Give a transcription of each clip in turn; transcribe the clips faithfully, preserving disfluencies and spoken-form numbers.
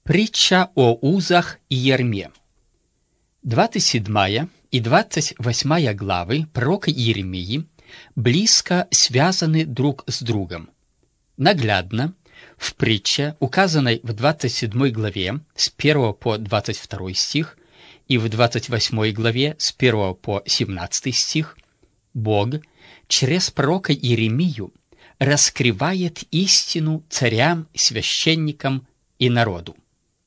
Притча о узах и ярме. двадцать седьмая и двадцать восьмая главы пророка Иеремии близко связаны друг с другом. Наглядно в притче, указанной в двадцать седьмой главе с первого по двадцать второй стих и в двадцать восьмой главе с первого по семнадцатый стих, Бог через пророка Иеремию раскрывает истину царям, священникам и народу.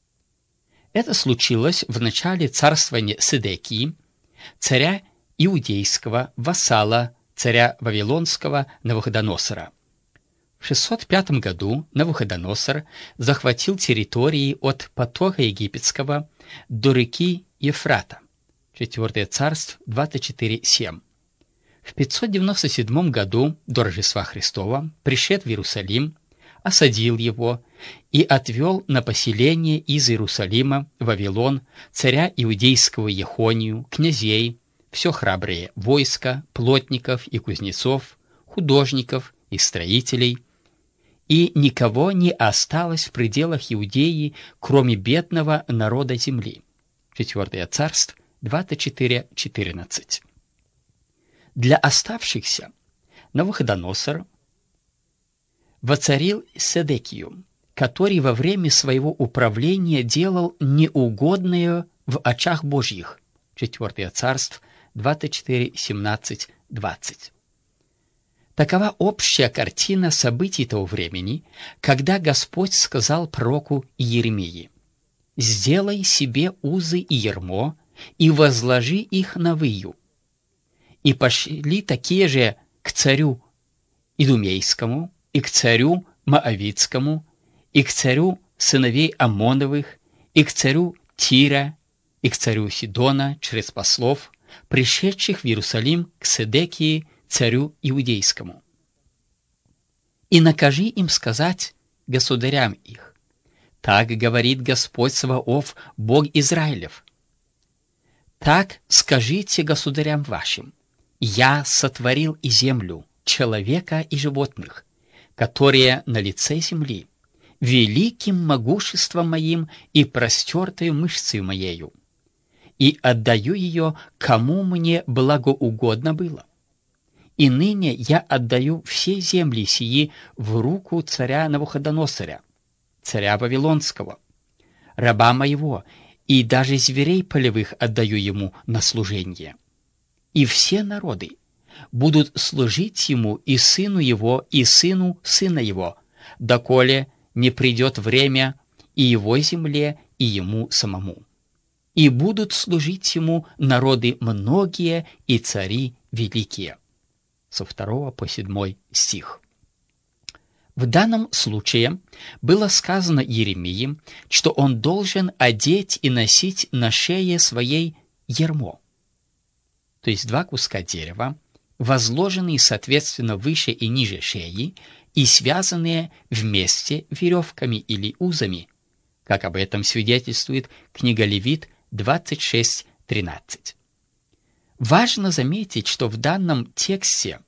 Это случилось в начале царствования Седекии, царя иудейского, вассала царя вавилонского Навуходоносора. В шестьсот пятом году Навуходоносор захватил территории от потока египетского до реки Ефрата. Четвертое царство двадцать четыре семь. В пятьсот девяносто седьмом году до Рождества Христова пришед в Иерусалим, осадил его и отвел на поселение из Иерусалима в Вавилон царя иудейского Ехонию, князей, все храбрые войска, плотников и кузнецов, художников и строителей, и никого не осталось в пределах Иудеи, кроме бедного народа земли. Четвертое царство двадцать четыре четырнадцать. Для оставшихся Навуходоносор воцарил Седекию, который во время своего управления делал неугодное в очах Божьих. Четвертое царство двадцать четыре семнадцать двадцать. Такова общая картина событий того времени, когда Господь сказал пророку Иеремии: «Сделай себе узы и ярмо, и возложи их на выю, и пошли такие же к царю Идумейскому, и к царю Моавитскому, и к царю сыновей Амоновых, и к царю Тира, и к царю Сидона через послов, пришедших в Иерусалим к Седекии, царю Иудейскому. И накажи им сказать государям их: так говорит Господь Саваоф, Бог Израилев. Так скажите государям вашим: я сотворил и землю, человека и животных, которые на лице земли, великим могуществом моим и простертою мышцей моею, и отдаю ее, кому мне благоугодно было. И ныне я отдаю все земли сии в руку царя Навуходоносора, царя Вавилонского, раба моего, и даже зверей полевых отдаю ему на служение. И все народы будут служить ему, и сыну его, и сыну сына его, доколе не придет время и его земле, и ему самому. И будут служить ему народы многие и цари великие». Со второго по седьмой стих. В данном случае было сказано Иеремии, что он должен одеть и носить на шее своей ярмо, то есть два куска дерева, возложенные соответственно выше и ниже шеи и связанные вместе веревками или узами, как об этом свидетельствует книга Левит двадцать шесть тринадцать. Важно заметить, что в данном тексте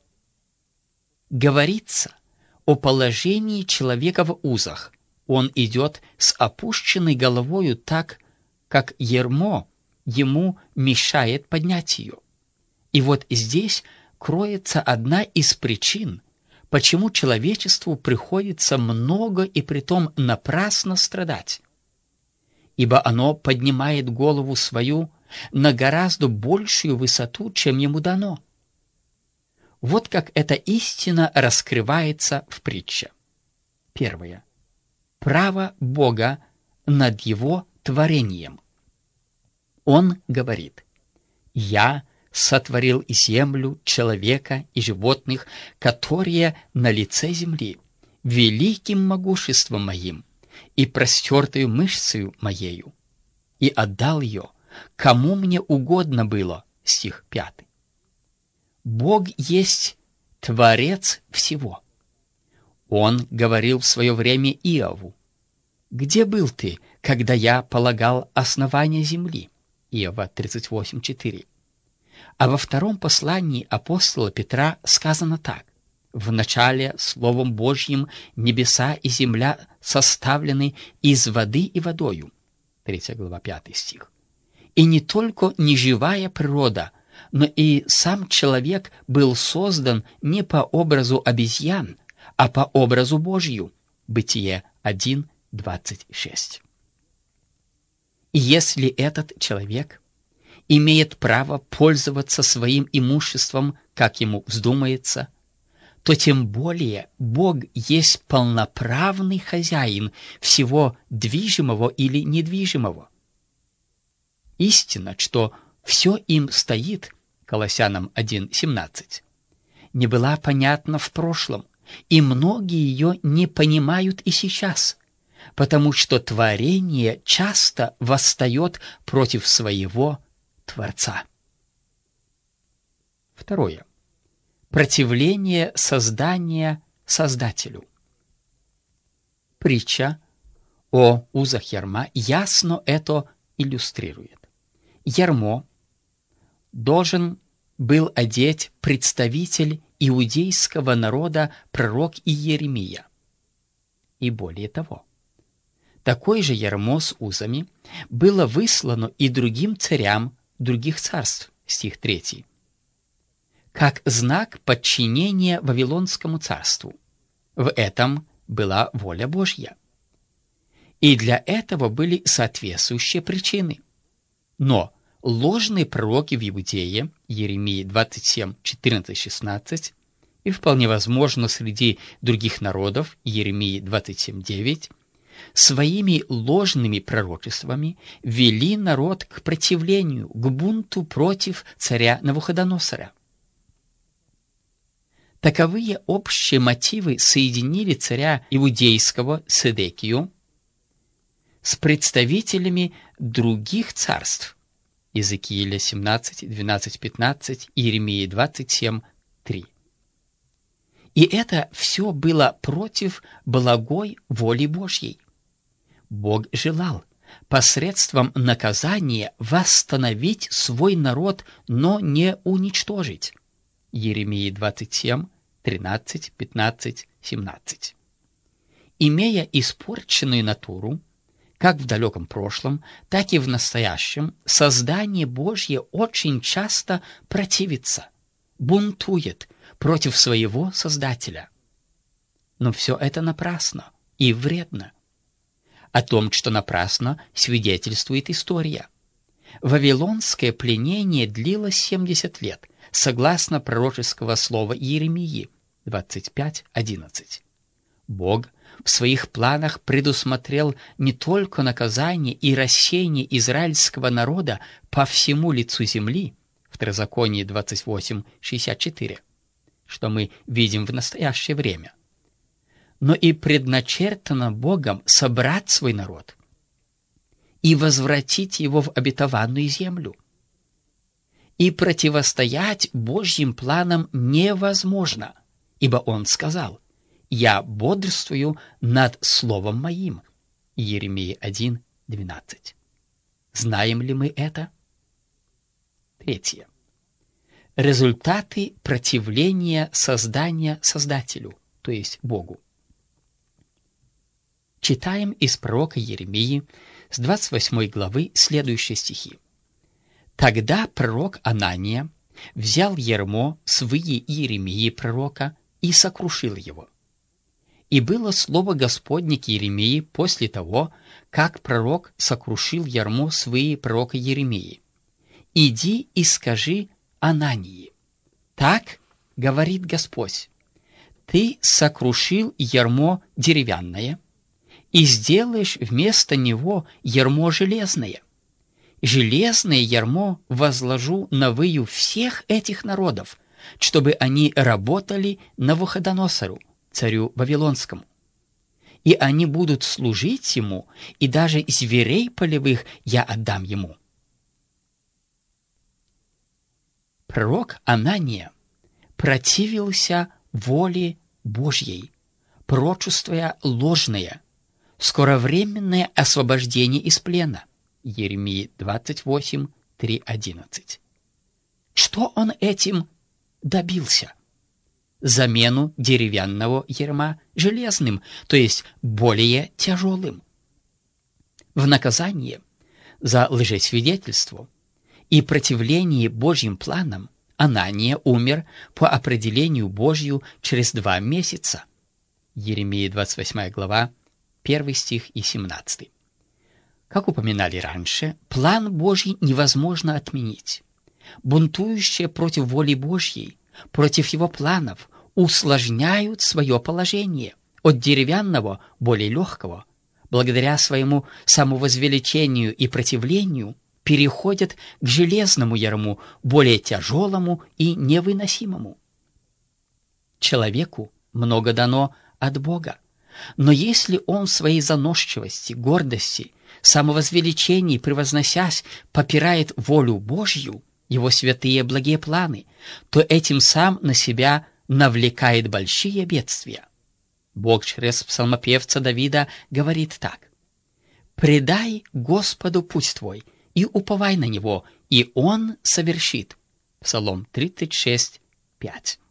говорится о положении человека в узах. Он идет с опущенной головою так, как ярмо ему мешает поднять ее. И вот здесь кроется одна из причин, почему человечеству приходится много и притом напрасно страдать. Ибо оно поднимает голову свою на гораздо большую высоту, чем ему дано. Вот как эта истина раскрывается в притче. Первое. Право Бога над Его творением. Он говорит: «Я сотворил землю, человека и животных, которые на лице земли, великим могуществом моим и простертою мышцею моею, и отдал ее, кому мне угодно было». Стих пятый. Бог есть Творец всего. Он говорил в свое время Иову: «Где был ты, когда я полагал основания земли?» Иова тридцать восемь четыре. А во втором послании апостола Петра сказано так: В начале Словом Божьим небеса и земля составлены из воды и водою. третья глава, пятый стих. И не только неживая природа, но и сам человек был создан не по образу обезьян, а по образу Божью. Бытие один, двадцать шесть. И если этот человек имеет право пользоваться своим имуществом, как ему вздумается, то тем более Бог есть полноправный хозяин всего движимого или недвижимого. Истина, что все им стоит, Колоссянам один, семнадцать, не была понятна в прошлом, и многие ее не понимают и сейчас, потому что творение часто восстает против своего Творца. Второе. Противление создания Создателю. Притча о узах ярма ясно это иллюстрирует. Ярмо должен был одеть представитель иудейского народа пророк Иеремия. И более того, такое же ярмо с узами было выслано и другим царям других царств, стих третий, как знак подчинения Вавилонскому царству. В этом была воля Божья. И для этого были соответствующие причины. Но ложные пророки в Иудее, Иеремии двадцать семь, четырнадцать, шестнадцать, и вполне возможно среди других народов, Иеремии двадцать семь, девять, своими ложными пророчествами вели народ к противлению, к бунту против царя Навуходоносора. Таковые общие мотивы соединили царя иудейского Седекию с представителями других царств, Иезекииля семнадцать, двенадцать, пятнадцать, Иеремии двадцать семь, три. И это все было против благой воли Божьей. Бог желал посредством наказания восстановить свой народ, но не уничтожить. Иеремии двадцать семь, тринадцать, пятнадцать, семнадцать. Имея испорченную натуру, как в далеком прошлом, так и в настоящем, создание Божье очень часто противится, бунтует против своего Создателя. Но все это напрасно и вредно. О том, что напрасно, свидетельствует история. Вавилонское пленение длилось семьдесят лет, согласно пророческого слова Иеремии двадцать пять, одиннадцать. Бог в своих планах предусмотрел не только наказание и рассеяние израильского народа по всему лицу земли, Второзаконие двадцать восемь, шестьдесят четыре, что мы видим в настоящее время, но и предначертано Богом собрать свой народ и возвратить его в обетованную землю. И противостоять Божьим планам невозможно, ибо Он сказал: «Я бодрствую над словом моим». Иеремии один, двенадцать. Знаем ли мы это? Третье. Результаты противления создания Создателю, то есть Богу. Читаем из пророка Иеремии с двадцать восьмой главы следующие стихи. «Тогда пророк Анания взял ярмо свые Иеремии пророка и сокрушил его. И было слово Господне к Иеремии после того, как пророк сокрушил ярмо свои пророка Иеремии. Иди и скажи Анании: так говорит Господь, ты сокрушил ярмо деревянное и сделаешь вместо него ярмо железное. Железное ярмо возложу на выю всех этих народов, чтобы они работали Навуходоносору, царю Вавилонскому. И они будут служить ему, и даже зверей полевых я отдам ему». Пророк Анания противился воле Божьей, пророчествуя ложное, скоровременное освобождение из плена. Иеремии двадцать восемь, три, одиннадцать. Что он этим добился? замену деревянного ярма железным, то есть более тяжелым. В наказание за лжесвидетельство и противление Божьим планам Анания умер по определению Божью через два месяца. Еремия двадцать восьмая глава, первый стих и семнадцатый. Как упоминали раньше, план Божий невозможно отменить. Бунтующие против воли Божьей, против его планов, усложняют свое положение от деревянного, более легкого, благодаря своему самовозвеличению и противлению, переходят к железному ярму, более тяжелому и невыносимому. Человеку много дано от Бога, но если он в своей заносчивости, гордости, самовозвеличении, превозносясь, попирает волю Божью, его святые благие планы, то этим сам на себя навлекает большие бедствия. Бог через псалмопевца Давида говорит так: «Предай Господу путь твой, и уповай на Него, и Он совершит». Псалом тридцать шесть, пять.